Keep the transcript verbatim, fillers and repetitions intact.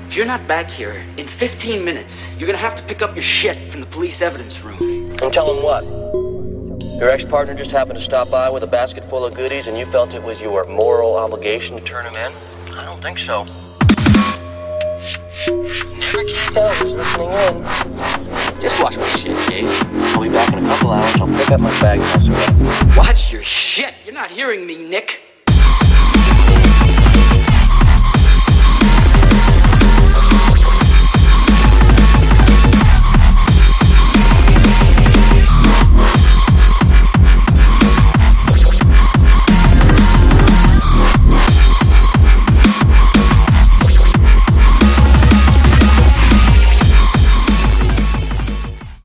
If you're not back here in fifteen minutes, you're gonna have to pick up your shit from the police evidence room. And tell him what? Your ex-partner just happened to stop by with a basket full of goodies and you felt it was your moral obligation to turn him in? I don't think so. Never can tell who's listening in. Just watch my shit, Case. I'll be back in a couple hours. I'll pick up my bag and I'll sweat. Watch your shit! You're not hearing me, Nick.